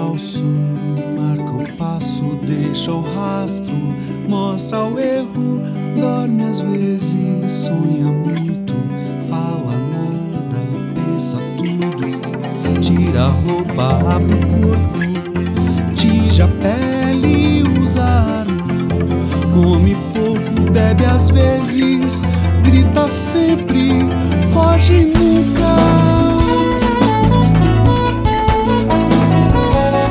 falso, marca o passo, deixa o rastro, mostra o erro, dorme às vezes, sonha muito, fala nada, pensa tudo, tira a roupa, abre o corpo, tinge a pele, usa arma, come pouco, bebe às vezes, grita sempre, foge muito.